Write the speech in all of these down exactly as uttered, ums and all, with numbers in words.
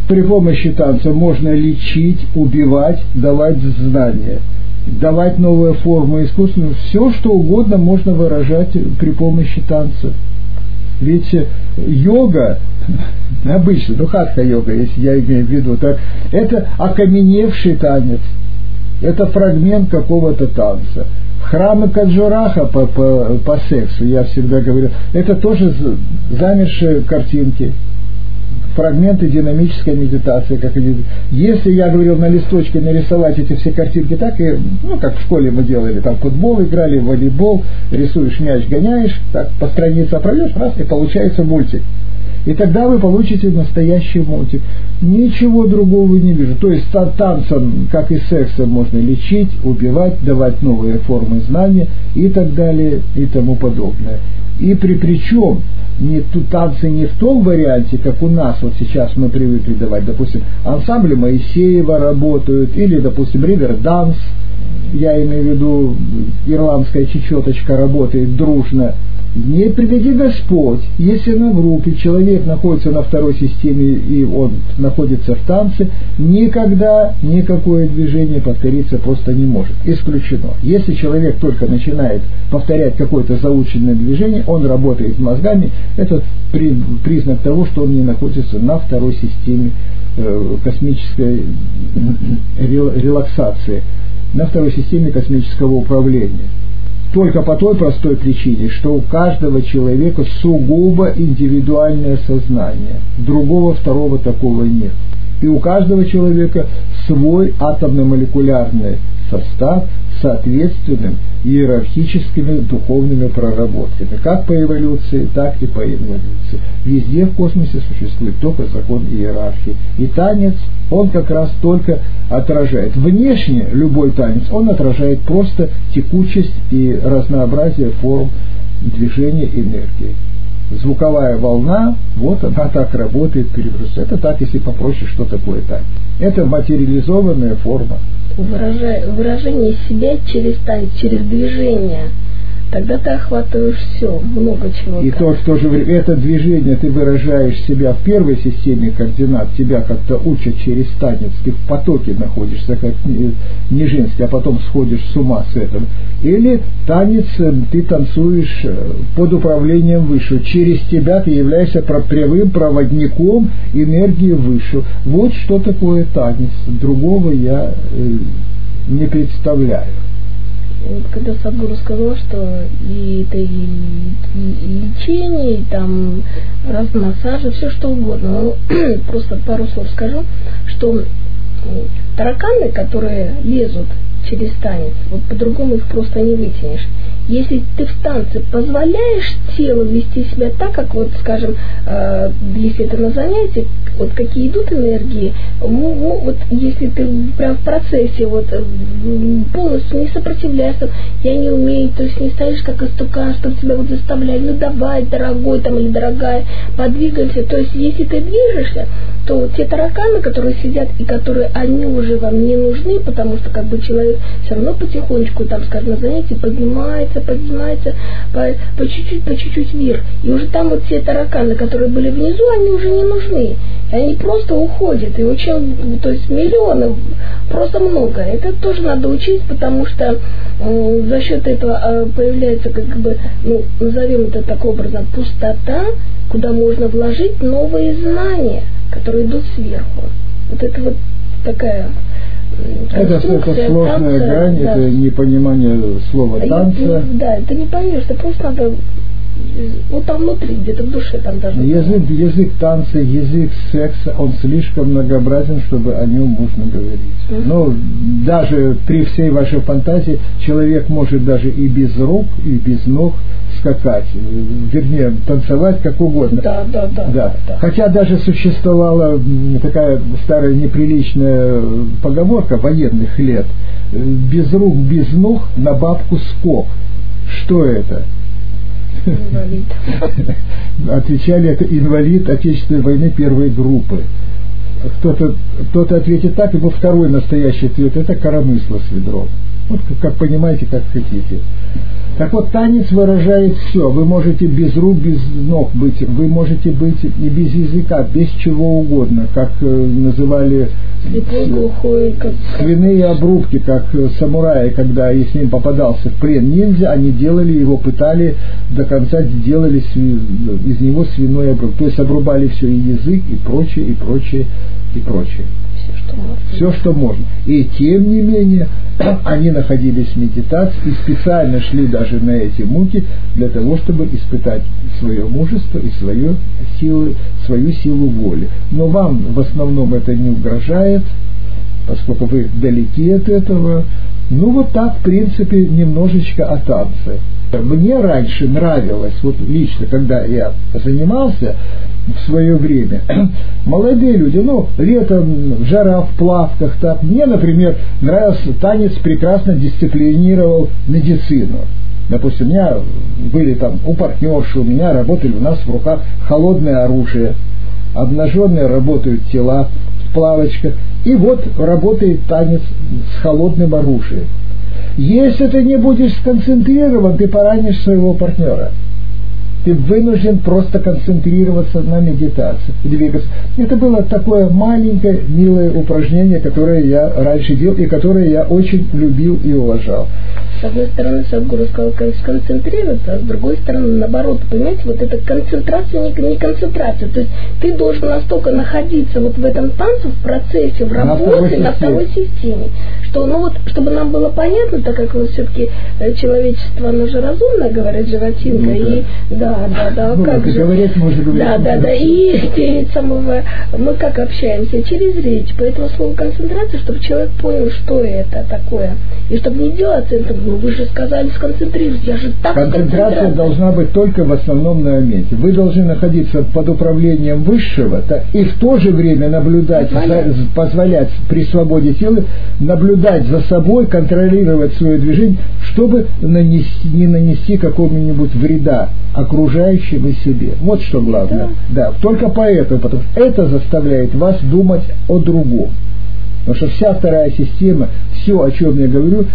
При помощи танца можно лечить, убивать, давать знания, давать новые формы искусства. Все, что угодно можно выражать при помощи танца. Ведь йога, обычно, ну хатха-йога, если я имею в виду, так, это окаменевший танец, это фрагмент какого-то танца. Храмы Каджураха по, по, по сексу, я всегда говорю, это тоже замершие картинки, фрагменты динамической медитации. Как они, если я говорил на листочке нарисовать эти все картинки так, и, ну, как в школе мы делали, там футбол играли, волейбол, рисуешь мяч, гоняешь, так по странице пройдешь, раз, и получается мультик. И тогда вы получите настоящий мультик. Ничего другого не вижу. То есть танцем, как и сексом, можно лечить, убивать, давать новые формы знания и так далее и тому подобное. И при причем не, танцы не в том варианте, как у нас вот сейчас мы привыкли давать, допустим, ансамбли Моисеева работают, или, допустим, риверданс, я имею в виду ирландская чечеточка работает дружно. Не приведи Господь, если на группе человек находится на второй системе и он находится в танце, никогда никакое движение повториться просто не может. Исключено. Если человек только начинает повторять какое-то заученное движение, он работает мозгами, это признак того, что он не находится на второй системе космической релаксации, на второй системе космического управления. Только по той простой причине, что у каждого человека сугубо индивидуальное сознание. Другого второго такого нет. И у каждого человека свой атомно-молекулярный состав с соответственными иерархическими духовными проработками. Как по эволюции, так и по инволюции. Везде в космосе существует только закон иерархии. И танец, он как раз только отражает. Внешне любой танец, он отражает просто текучесть и разнообразие форм движения энергии. Звуковая волна, вот она так работает, перегрузка. Это так, если попроще, что такое танец. Это материализованная форма. Выражай, выражение себя через танец, через движение. Тогда ты охватываешь все, много чего. И то, в то же время, это движение ты выражаешь себя в первой системе координат, тебя как-то учат через танец, ты в потоке находишься, как Нижинский, а потом сходишь с ума с этого. Или танец ты танцуешь под управлением выше, через тебя ты являешься прямым проводником энергии выше. Вот что такое танец, другого я не представляю. Вот когда Садгуру сказал, что и это и, и, и лечение, и там раз массажи, все что угодно. Ну, просто пару слов скажу, что тараканы, которые лезут через танец, вот по-другому их просто не вытянешь. Если ты в танце позволяешь телу вести себя так, как вот, скажем, э, если это на занятии, вот какие идут энергии, ну, вот если ты прям в процессе вот полностью не сопротивляешься, я не умею, то есть не стоишь как истукан, чтобы тебя вот заставляли, ну давай, дорогой там или дорогая, подвигаемся, то есть если ты движешься, то вот те тараканы, которые сидят и которые они уже вам не нужны, потому что как бы человек все равно потихонечку там, скажем, на занятии поднимается, поднимается по, по чуть-чуть, по чуть-чуть вверх. И уже там вот те тараканы, которые были внизу, они уже не нужны. И они просто уходят. И очень, то есть миллионов, просто много. Это тоже надо учить, потому что э, за счет этого э, появляется, как бы, ну, назовем это так образом, пустота, куда можно вложить новые знания, которые идут сверху. Вот это вот такая... Это, это сложная танца, грань, да. Это непонимание слова танца. Да, это не поймешь, это просто надо вот там внутри, где-то в душе там даже. Язык, язык танца, язык секса, он слишком многообразен, чтобы о нем можно говорить. Uh-huh. Но даже при всей вашей фантазии человек может даже и без рук, и без ног скакать, вернее, танцевать как угодно. Да, да, да, да. да. Хотя даже существовала такая старая неприличная поговорка военных лет: без рук, без ног, на бабку скок. Что это? Инвалид. Отвечали, это инвалид Отечественной войны первой группы. Кто-то, кто-то ответит так, ибо второй настоящий ответ — это коромысло с ведром. Вот как, как понимаете, как хотите. Так вот, танец выражает все. Вы можете без рук, без ног быть, вы можете быть и без языка, без чего угодно, как э, называли слепой, глухой, как... свиные обрубки, как самураи, когда если им попадался в плен ниндзя, они делали его, пытали до конца, делали сви... из него свиной обрубок. То есть обрубали все, и язык, и прочее, и прочее, и прочее. Все, что можно. Все, что можно. И тем не менее, они находились в медитации и специально шли даже на эти муки для того, чтобы испытать свое мужество и свою силу, свою силу воли. Но вам в основном это не угрожает, поскольку вы далеки от этого. Ну вот так, в принципе, немножечко о танце. Мне раньше нравилось, вот лично, когда я занимался в свое время, молодые люди, ну, летом, жара в плавках, так, мне, например, нравился танец, прекрасно дисциплинировал медицину. Допустим, у меня были там у партнерши, у меня работали у нас в руках холодное оружие, обнаженные работают тела в плавочках, и вот работает танец с холодным оружием. Если ты не будешь сконцентрирован, ты поранишь своего партнера. Ты вынужден просто концентрироваться на медитации, двигаться. Это было такое маленькое, милое упражнение, которое я раньше делал и которое я очень любил и уважал. С одной стороны, Садхгуру сказал, как сконцентрироваться, а с другой стороны, наоборот, понимаете, вот эта концентрация, не, не концентрация. То есть ты должен настолько находиться вот в этом танце, в процессе, в работе, на второй системе, что, ну вот, чтобы нам было понятно, так как вот все-таки человечество, оно же разумно, говорит животинка, ну, да. и да, да, да, ну, как же, говорить, можно говорить, да, да, да, и перед самого, мы как общаемся, через речь, поэтому слово концентрация, чтобы человек понял, что это такое, и чтобы не делать это. Ну, вы же сказали сконцентрироваться. Я же так Концентрация должна быть только в основном на моменте. Вы должны находиться под управлением высшего, так, и в то же время наблюдать, за, позволять при свободе тела наблюдать за собой, контролировать свое движение, чтобы нанести, не нанести какого-нибудь вреда окружающим и себе. Вот что главное. Да. Да, только поэтому, потому что это заставляет вас думать о другом. Потому что вся вторая система, все, о чем я говорю,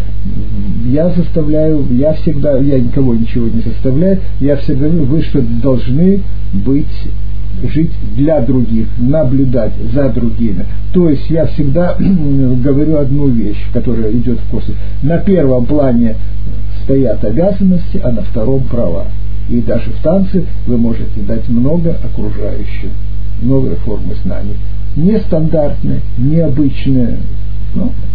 я заставляю, я всегда, я никого ничего не заставляю, я всегда говорю, вы что должны быть, жить для других, наблюдать за другими. То есть я всегда говорю одну вещь, которая идет в космос. На первом плане стоят обязанности, а на втором права. И даже в танце вы можете дать много окружающим, новые формы знаний. Нестандартные, необычные, но